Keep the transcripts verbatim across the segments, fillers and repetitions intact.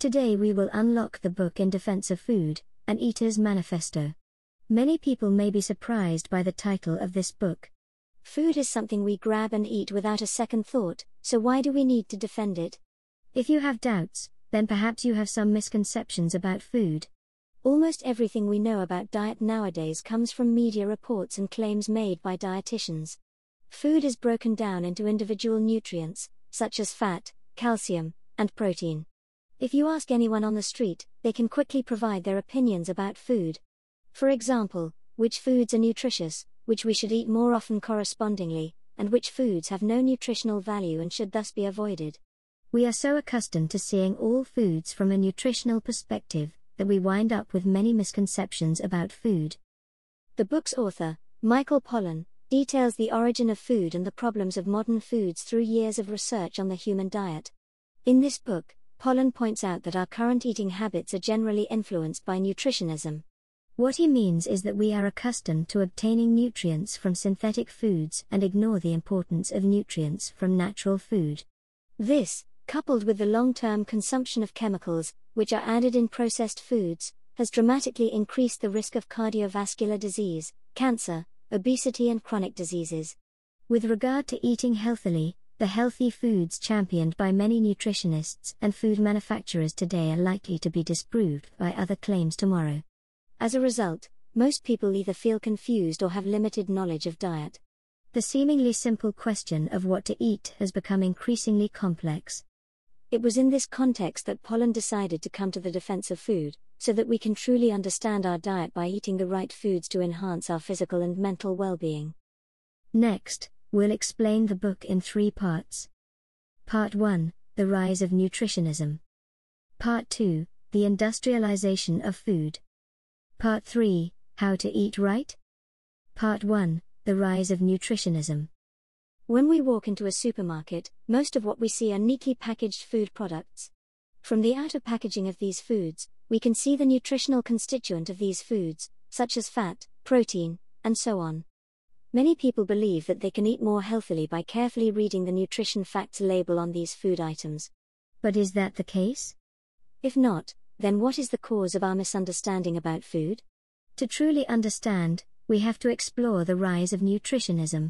Today we will unlock the book In Defense of Food, An Eater's Manifesto. Many people may be surprised by the title of this book. Food is something we grab and eat without a second thought, so why do we need to defend it? If you have doubts, then perhaps you have some misconceptions about food. Almost everything we know about diet nowadays comes from media reports and claims made by dietitians. Food is broken down into individual nutrients, such as fat, calcium, and protein. If you ask anyone on the street, they can quickly provide their opinions about food. For example, which foods are nutritious, which we should eat more often correspondingly, and which foods have no nutritional value and should thus be avoided. We are so accustomed to seeing all foods from a nutritional perspective, that we wind up with many misconceptions about food. The book's author, Michael Pollan, details the origin of food and the problems of modern foods through years of research on the human diet. In this book, Pollan points out that our current eating habits are generally influenced by nutritionism. What he means is that we are accustomed to obtaining nutrients from synthetic foods and ignore the importance of nutrients from natural food. This, coupled with the long-term consumption of chemicals, which are added in processed foods, has dramatically increased the risk of cardiovascular disease, cancer, obesity and chronic diseases. With regard to eating healthily, the healthy foods championed by many nutritionists and food manufacturers today are likely to be disproved by other claims tomorrow. As a result, most people either feel confused or have limited knowledge of diet. The seemingly simple question of what to eat has become increasingly complex. It was in this context that Pollan decided to come to the defense of food, so that we can truly understand our diet by eating the right foods to enhance our physical and mental well-being. Next, we'll explain the book in three parts. Part one, The Rise of Nutritionism. Part two, The Industrialization of Food. Part three, How to Eat Right. Part one, The Rise of Nutritionism. When we walk into a supermarket, most of what we see are neatly packaged food products. From the outer packaging of these foods, we can see the nutritional constituent of these foods, such as fat, protein, and so on. Many people believe that they can eat more healthily by carefully reading the nutrition facts label on these food items. But is that the case? If not, then what is the cause of our misunderstanding about food? To truly understand, we have to explore the rise of nutritionism.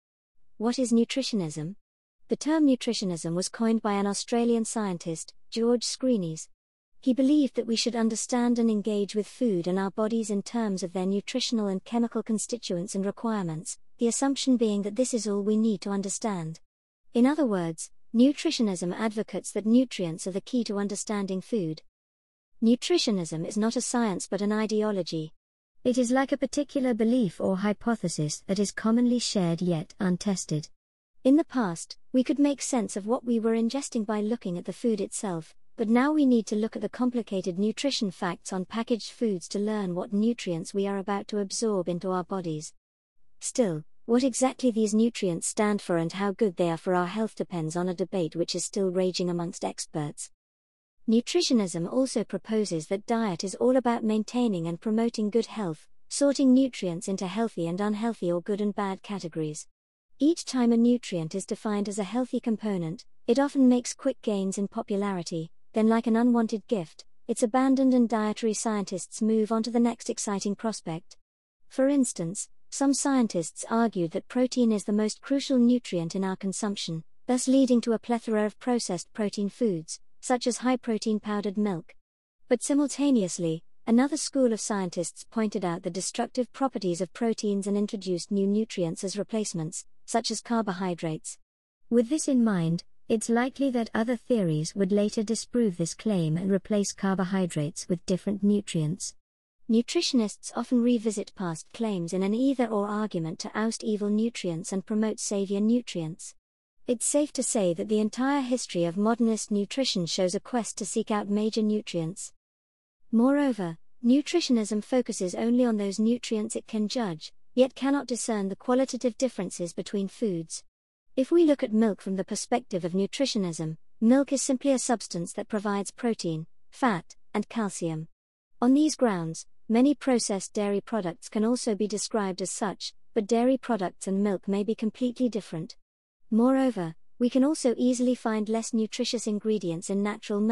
What is nutritionism? The term nutritionism was coined by an Australian scientist, George Screenes. He believed that we should understand and engage with food and our bodies in terms of their nutritional and chemical constituents and requirements, the assumption being that this is all we need to understand. In other words, nutritionism advocates that nutrients are the key to understanding food. Nutritionism is not a science but an ideology. It is like a particular belief or hypothesis that is commonly shared yet untested. In the past, we could make sense of what we were ingesting by looking at the food itself, but now we need to look at the complicated nutrition facts on packaged foods to learn what nutrients we are about to absorb into our bodies. Still, what exactly these nutrients stand for and how good they are for our health depends on a debate which is still raging amongst experts. Nutritionism also proposes that diet is all about maintaining and promoting good health, sorting nutrients into healthy and unhealthy or good and bad categories. Each time a nutrient is defined as a healthy component, it often makes quick gains in popularity, then like an unwanted gift, it's abandoned and dietary scientists move on to the next exciting prospect. For instance, some scientists argued that protein is the most crucial nutrient in our consumption, thus leading to a plethora of processed protein foods, such as high-protein powdered milk. But simultaneously, another school of scientists pointed out the destructive properties of proteins and introduced new nutrients as replacements, such as carbohydrates. With this in mind, it's likely that other theories would later disprove this claim and replace carbohydrates with different nutrients. Nutritionists often revisit past claims in an either-or argument to oust evil nutrients and promote savior nutrients. It's safe to say that the entire history of modernist nutrition shows a quest to seek out major nutrients. Moreover, nutritionism focuses only on those nutrients it can judge, yet cannot discern the qualitative differences between foods. If we look at milk from the perspective of nutritionism, milk is simply a substance that provides protein, fat, and calcium. On these grounds, many processed dairy products can also be described as such, but dairy products and milk may be completely different. Moreover, we can also easily find less nutritious ingredients in natural milk,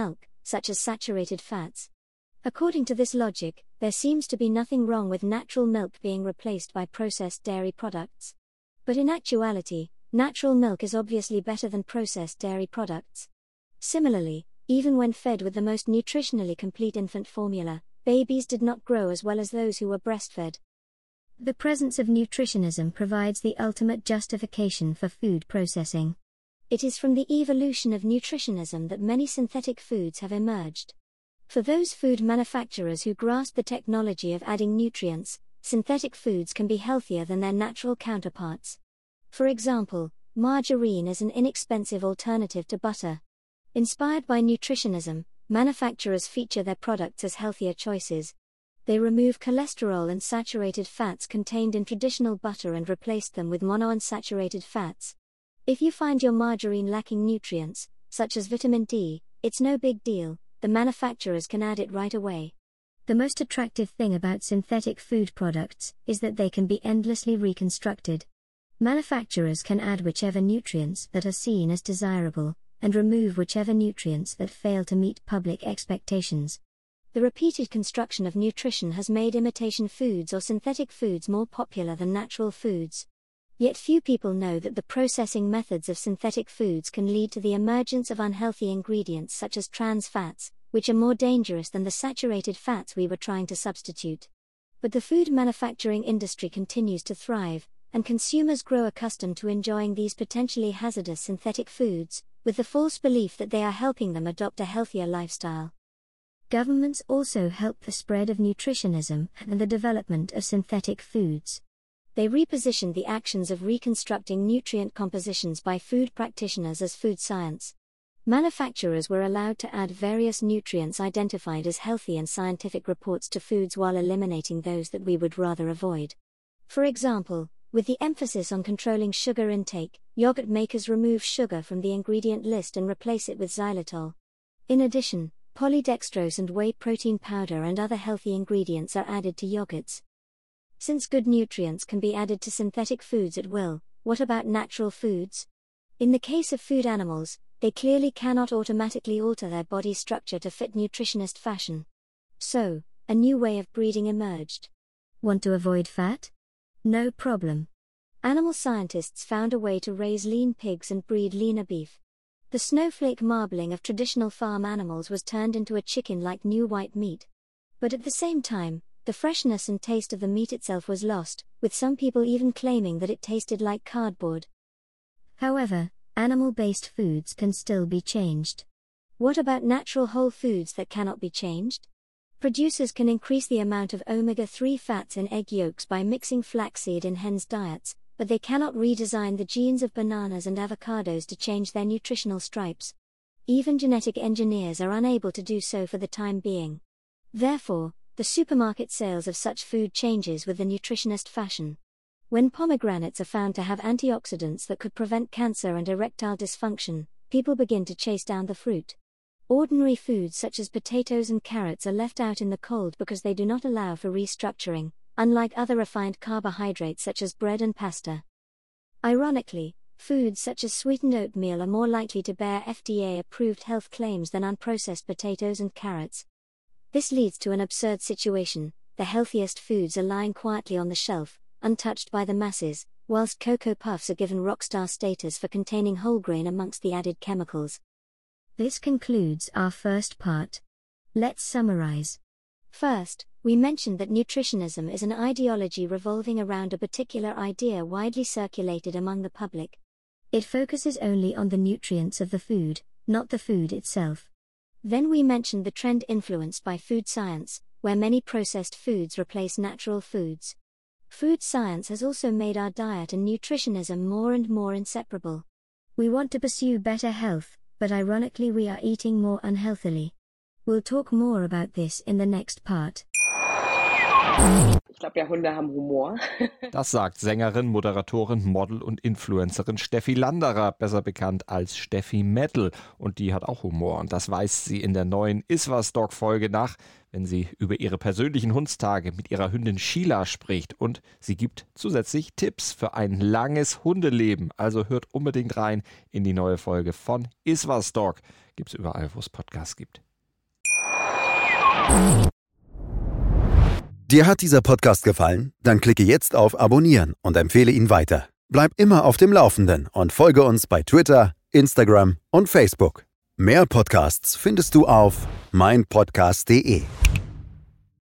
such as saturated fats. According to this logic, there seems to be nothing wrong with natural milk being replaced by processed dairy products. But in actuality, natural milk is obviously better than processed dairy products. Similarly, even when fed with the most nutritionally complete infant formula, babies did not grow as well as those who were breastfed. The presence of nutritionism provides the ultimate justification for food processing. It is from the evolution of nutritionism that many synthetic foods have emerged. For those food manufacturers who grasp the technology of adding nutrients, synthetic foods can be healthier than their natural counterparts. For example, margarine is an inexpensive alternative to butter. Inspired by nutritionism, manufacturers feature their products as healthier choices. They remove cholesterol and saturated fats contained in traditional butter and replace them with monounsaturated fats. If you find your margarine lacking nutrients, such as vitamin D, it's no big deal. The manufacturers can add it right away. The most attractive thing about synthetic food products is that they can be endlessly reconstructed. Manufacturers can add whichever nutrients that are seen as desirable, and remove whichever nutrients that fail to meet public expectations. The repeated construction of nutrition has made imitation foods or synthetic foods more popular than natural foods. Yet few people know that the processing methods of synthetic foods can lead to the emergence of unhealthy ingredients such as trans fats, which are more dangerous than the saturated fats we were trying to substitute. But the food manufacturing industry continues to thrive, and consumers grow accustomed to enjoying these potentially hazardous synthetic foods, with the false belief that they are helping them adopt a healthier lifestyle. Governments also help the spread of nutritionism and the development of synthetic foods. They repositioned the actions of reconstructing nutrient compositions by food practitioners as food science. Manufacturers were allowed to add various nutrients identified as healthy in scientific reports to foods while eliminating those that we would rather avoid. For example, with the emphasis on controlling sugar intake, yogurt makers remove sugar from the ingredient list and replace it with xylitol. In addition, polydextrose and whey protein powder and other healthy ingredients are added to yogurts. Since good nutrients can be added to synthetic foods at will, what about natural foods? In the case of food animals, they clearly cannot automatically alter their body structure to fit nutritionist fashion. So, a new way of breeding emerged. Want to avoid fat? No problem. Animal scientists found a way to raise lean pigs and breed leaner beef. The snowflake marbling of traditional farm animals was turned into a chicken-like new white meat. But at the same time, the freshness and taste of the meat itself was lost, with some people even claiming that it tasted like cardboard. However, animal-based foods can still be changed. What about natural whole foods that cannot be changed? Producers can increase the amount of omega three fats in egg yolks by mixing flaxseed in hens' diets, but they cannot redesign the genes of bananas and avocados to change their nutritional stripes. Even genetic engineers are unable to do so for the time being. Therefore, the supermarket sales of such food changes with the nutritionist fashion. When pomegranates are found to have antioxidants that could prevent cancer and erectile dysfunction, people begin to chase down the fruit. Ordinary foods such as potatoes and carrots are left out in the cold because they do not allow for restructuring, unlike other refined carbohydrates such as bread and pasta. Ironically, foods such as sweetened oatmeal are more likely to bear F D A-approved health claims than unprocessed potatoes and carrots. This leads to an absurd situation: the healthiest foods are lying quietly on the shelf, untouched by the masses, whilst Cocoa Puffs are given rockstar status for containing whole grain amongst the added chemicals. This concludes our first part. Let's summarize. First, we mentioned that nutritionism is an ideology revolving around a particular idea widely circulated among the public. It focuses only on the nutrients of the food, not the food itself. Then we mentioned the trend influenced by food science, where many processed foods replace natural foods. Food science has also made our diet and nutritionism more and more inseparable. We want to pursue better health, but ironically we are eating more unhealthily. We'll talk more about this in the next part. Ich glaube ja, Hunde haben Humor. Das sagt Sängerin, Moderatorin, Model und Influencerin Steffi Landerer, besser bekannt als Steffi Metal. Und die hat auch Humor. Und das weist sie in der neuen Iswas-Dog-Folge nach, wenn sie über ihre persönlichen Hundstage mit ihrer Hündin Sheila spricht. Und sie gibt zusätzlich Tipps für ein langes Hundeleben. Also hört unbedingt rein in die neue Folge von Iswas-Dog. Gibt's überall, wo es Podcasts gibt. Dir hat dieser Podcast gefallen? Dann klicke jetzt auf Abonnieren und empfehle ihn weiter. Bleib immer auf dem Laufenden und folge uns bei Twitter, Instagram und Facebook. Mehr Podcasts findest du auf mein podcast punkt de.